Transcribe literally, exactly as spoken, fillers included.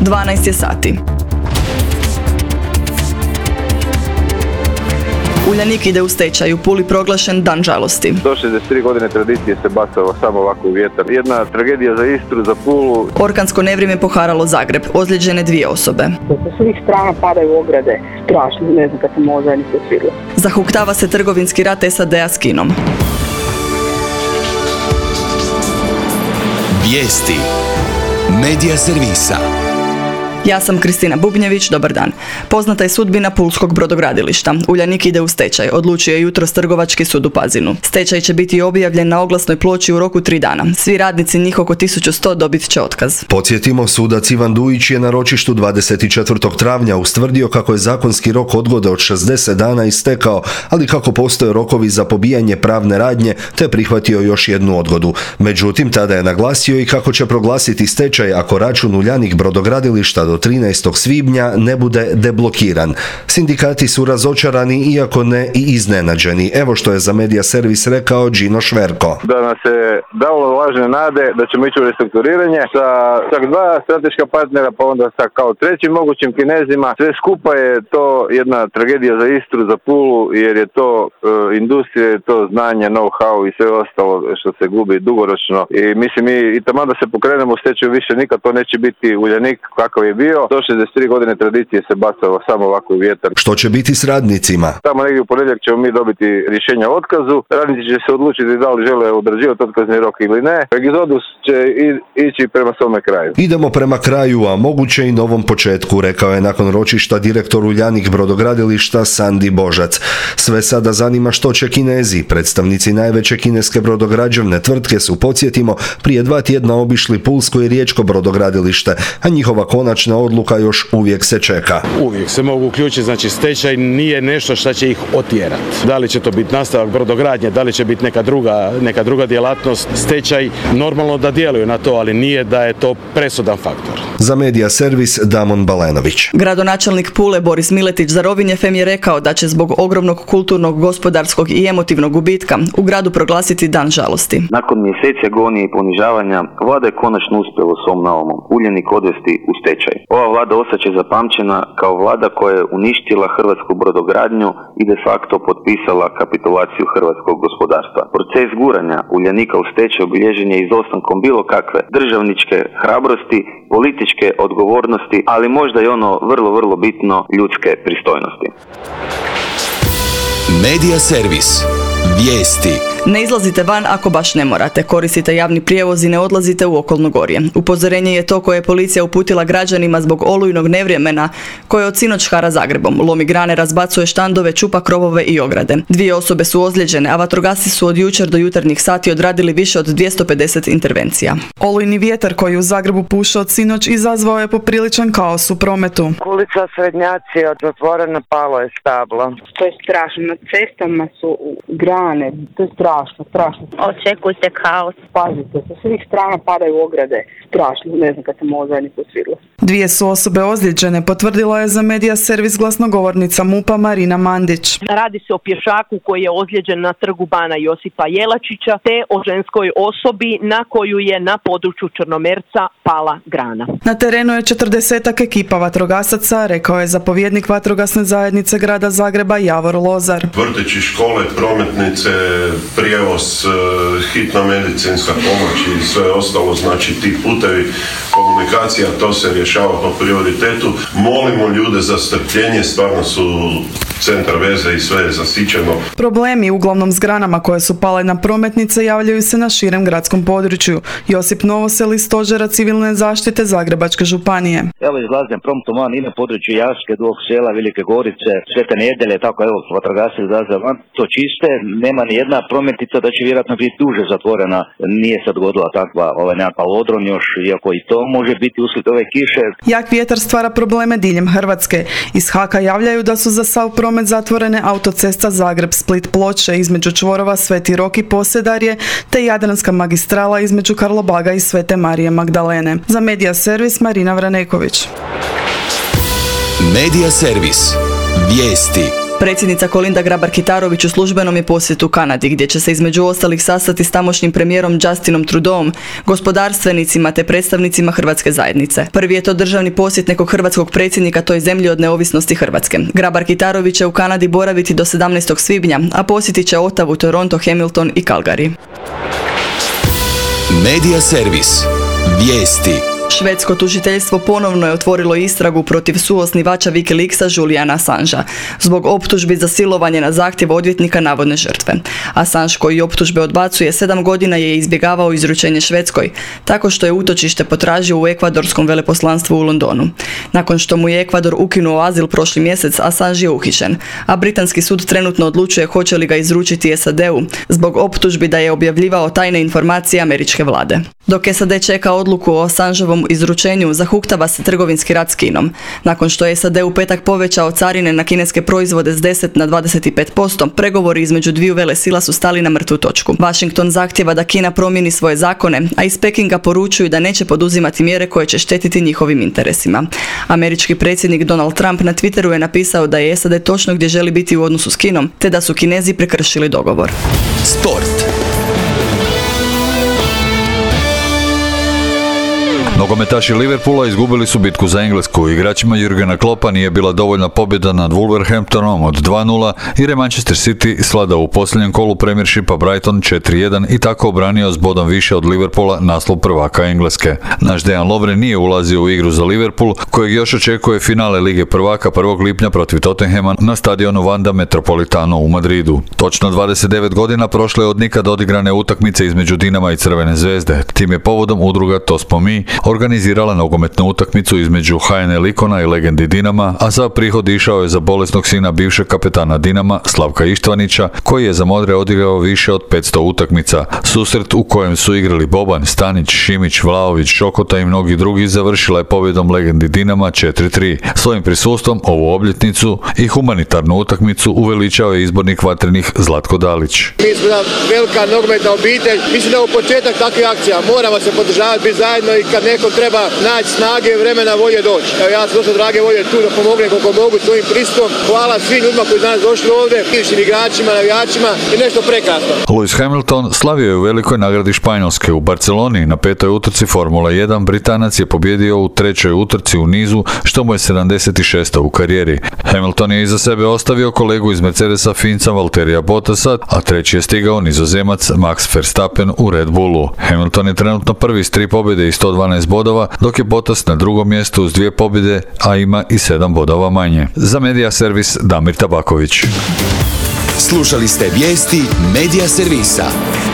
dvanaest je sati. Uljanik ide u stečaj, u Puli proglašen dan žalosti. Do šezdeset tri godine tradicije se bacalo samo ovako u vjetar. Jedna tragedija za Istru, za Pulu. Orkansko nevrijeme poharalo Zagreb, ozlijeđene dvije osobe. Sa svih strana padaju ograde, strašno, ne znam kad sam ovo zajedno posvirila. Zahuktava se trgovinski rat S A D-a s Kinom. Vijesti Medija servisa. Ja sam Kristina Bubnjević, dobar dan. Poznata je sudbina pulskog brodogradilišta. Uljanik ide u stečaj, odlučio je jutros Trgovački sud u Pazinu. Stečaj će biti objavljen na oglasnoj ploči u roku tri dana. Svi radnici, njih oko tisuću sto, dobit će otkaz. Podsjetimo, sudac Ivan Dujić je na ročištu dvadeset četvrtog travnja ustvrdio kako je zakonski rok odgode od šezdeset dana istekao, ali kako postoje rokovi za pobijanje pravne radnje, te prihvatio još jednu odgodu. Međutim, tada je naglasio i kako će proglasiti stečaj ako račun Uljanik brodogradilišta do trinaestog svibnja ne bude deblokiran. Sindikati su razočarani, iako ne i iznenađeni. Evo što je za Medija servis rekao Gino Šverko. Da nas je dalo lažne nade da ćemo ići u restrukturiranje sa čak dva strateška partnera, pa onda sa kao trećim mogućim Kinezima. Sve skupa je to jedna tragedija za Istru, za Pulu, jer je to e, industrija, je to znanje, know-how i sve ostalo što se gubi dugoročno. I mislim, mi i tamo da se pokrenemo u stečaju više nikad to neće biti Uljanik kakav je bio. Do šezdeset tri godine tradicije se bacalo samo ovako u vjetar. Što će biti s radnicima? Tamo negdje u ponedjeljak ćemo mi dobiti rješenja o otkazu. Radnici će se odlučiti da li žele odrađivati otkazni rok ili ne. Egzodus će ići prema svome kraju. Idemo prema kraju, a moguće i novom početku, rekao je nakon ročišta direktor Uljanik brodogradilišta Sandi Božac. Sve sada zanima što će Kinezi. Predstavnici najveće kineske brodograđevne tvrtke su, podsjetimo, prije dva tjedna obišli pulsko i riječko brodogradilište, a njihova konačna odluka još uvijek se čeka. Uvijek se mogu uključiti, znači stečaj nije nešto što će ih otjerati. Da li će to biti nastavak brodogradnje, da li će biti neka druga, neka druga djelatnost, stečaj normalno da djeluju na to, ali nije da je to presudan faktor. Za Medija servis Damon Balenović. Gradonačelnik Pule Boris Miletić za Rovinj F M je rekao da će zbog ogromnog kulturnog, gospodarskog i emotivnog gubitka u gradu proglasiti dan žalosti. Nakon mjeseci agonije i ponižavanja, vlada je konačno uspjela svom naumom Uljanik odvesti u stečaj. Ova vlada ostaće zapamćena kao vlada koja je uništila hrvatsku brodogradnju i de facto potpisala kapitulaciju hrvatskog gospodarstva. Proces guranja Uljanika u stečaj obilježen je izostankom bilo kakve državničke hrabrosti, političke odgovornosti, ali možda i ono vrlo, vrlo bitno, ljudske pristojnosti. Medija servis. Vijesti. Ne izlazite van ako baš ne morate, koristite javni prijevoz i ne odlazite u okolno gorje. Upozorenje je to koje je policija uputila građanima zbog olujnog nevremena koje od sinoć hara Zagrebom. Lomi grane, razbacuje štandove, čupa krovove i ograde. Dvije osobe su ozlijeđene, a vatrogasci su od jučer do jutarnjih sati odradili više od dvjesto pedeset intervencija. Olujni vjetar koji u Zagrebu puša od sinoć izazvao je popriličan kaos u prometu. Ulica Srednjaci je zatvorena, palo je stablo. To je strašno, na cestama su grane, to je strašno. Strašno, strašno. Očekujte kaos. Pazite, sa svih strana padaju ograde. Strašno, ne znam kad sam ovo zajedno posvirila. Dvije su osobe ozlijeđene, potvrdila je za Medija servis glasnogovornica MUP-a Marina Mandić. Radi se o pješaku koji je ozlijeđen na trgu Bana Josipa Jelačića, te o ženskoj osobi na koju je na području Črnomerca pala grana. Na terenu je četrdesetak ekipa vatrogasaca, rekao je zapovjednik vatrogasne zajednice grada Zagreba Javor Lozar. Vrtići, škole, prometnice, prijevoz, hitna medicinska pomoć i sve ostalo, znači ti putevi komunikacija, to se rješava po prioritetu. Molimo ljude za strpljenje, stvarno su centar veze i sve je zasićeno. Problemi uglavnom s granama koje su pale na prometnice javljaju se na širem gradskom području. Josip Novosel iz Stožera civilne zaštite Zagrebačke županije. Evo izlazim promptom van i na području Jaske, Dugog Sela, Velike Gorice, Svete Nedjelje, tako evo vatrogasci izlaze van. To čiste, nema ni jedna prometnica da će vjerojatno biti duže zatvorena. Nije se dogodila takva ovaj nekakav odron još, iako i to može biti uslijed ove kiše. Jak vjetar stvara probleme diljem Hrvatske. Iz Haka javljaju da su za sav promet zatvorene autocesta Zagreb-Split-Ploče između čvorova Sveti Rok i Posedarje, te Jadranska magistrala između Karlobaga i Svete Marije Magdalene. Za Medija servis Marina Vraneković. Medija servis. Vijesti. Predsjednica Kolinda Grabar-Kitarović u službenom je posjetu Kanadi, gdje će se između ostalih sastati s tamošnjim premijerom Justinom Trudeauom, gospodarstvenicima te predstavnicima hrvatske zajednice. Prvi je to državni posjet nekog hrvatskog predsjednika toj zemlji od neovisnosti Hrvatske. Grabar-Kitarović će u Kanadi boraviti do sedamnaestog svibnja, a posjetit će Ottawu, Toronto, Hamilton i Calgary. Medija servis. Vijesti. Švedsko tužiteljstvo ponovno je otvorilo istragu protiv suosnivača Wikileaksa Juliana Assangea zbog optužbi za silovanje na zahtjev odvjetnika navodne žrtve. Assange, koji optužbe odbacuje, sedam godina je izbjegavao izručenje Švedskoj, tako što je utočište potražio u ekvadorskom veleposlanstvu u Londonu. Nakon što mu je Ekvador ukinuo azil prošli mjesec, Assange je uhićen, a britanski sud trenutno odlučuje hoće li ga izručiti S A D-u zbog optužbi da je objavljivao tajne informacije američke vlade. Dok S A D čeka odluku o Assangeovom izručenju, zahuktava se trgovinski rat s Kinom. Nakon što je S A D u petak povećao carine na kineske proizvode s deset na dvadeset pet posto, pregovori između dviju velesila su stali na mrtvu točku. Washington zahtjeva da Kina promijeni svoje zakone, a iz Pekinga poručuju da neće poduzimati mjere koje će štetiti njihovim interesima. Američki predsjednik Donald Trump na Twitteru je napisao da je S A D točno gdje želi biti u odnosu s Kinom, te da su Kinezi prekršili dogovor. Sport. Nogometaši Liverpoola izgubili su bitku za Englesku. Igračima Jurgena Kloppa nije bila dovoljna pobjeda nad Wolverhamptonom od dva nula jer je Manchester City sladao u posljednjem kolu Premiershipa Brighton četiri jedan i tako obranio s bodom više od Liverpoola naslov prvaka Engleske. Naš Dejan Lovren nije ulazio u igru za Liverpool, kojeg još očekuje finale Lige prvaka prvog lipnja protiv Tottenhama na stadionu Wanda Metropolitano u Madridu. Točno dvadeset devet godina prošle od nikad odigrane utakmice između Dinama i Crvene zvezde. Tim je povodom udruga To smo mi organizirala nogometnu utakmicu između H N L ikona i legendi Dinama, a za prihod išao je za bolesnog sina bivšeg kapetana Dinama, Slavka Ištvanića, koji je za Modre odigrao više od petsto utakmica. Susret u kojem su igrali Boban, Stanić, Šimić, Vlaović, Šokota i mnogi drugi završila je pobjedom legendi Dinama četiri tri. Svojim prisustvom ovu obljetnicu i humanitarnu utakmicu uveličao je izbornik Vatrenih Zlatko Dalić. Mi smo jedna velika nogometna obitelj. Mislim da u početak takvih akcija moramo se podržavati, biti zajedno i kad nekom treba naći snage, vremena, volje doći. Evo, ja sam došao drage volje tu da pomognem koliko mogu svojim pristupom. Hvala svim ljudima koji su danas došli ovdje, bivšim igračima, navijačima i nešto prekrasno. Lewis Hamilton slavio je u velikoj nagradi Španjolske. U Barceloni na petoj utrci Formula jedan Britanac je pobjedio u trećoj utrci u nizu, što mu je sedamdeset šesta u karijeri. Hamilton je iza sebe ostavio kolegu iz Mercedesa Finca Valterija Bottasa, a treći je stigao Nizozemac Max Verstappen u Red Bullu. Hamilton je trenutno prvi s tri pobjede i sto dvanaest bodova, dok je Bottas na drugom mjestu uz dvije pobjede, a ima i sedam bodova manje. Za Medija servis Damir Tabaković. Slušali ste vijesti Medija servisa.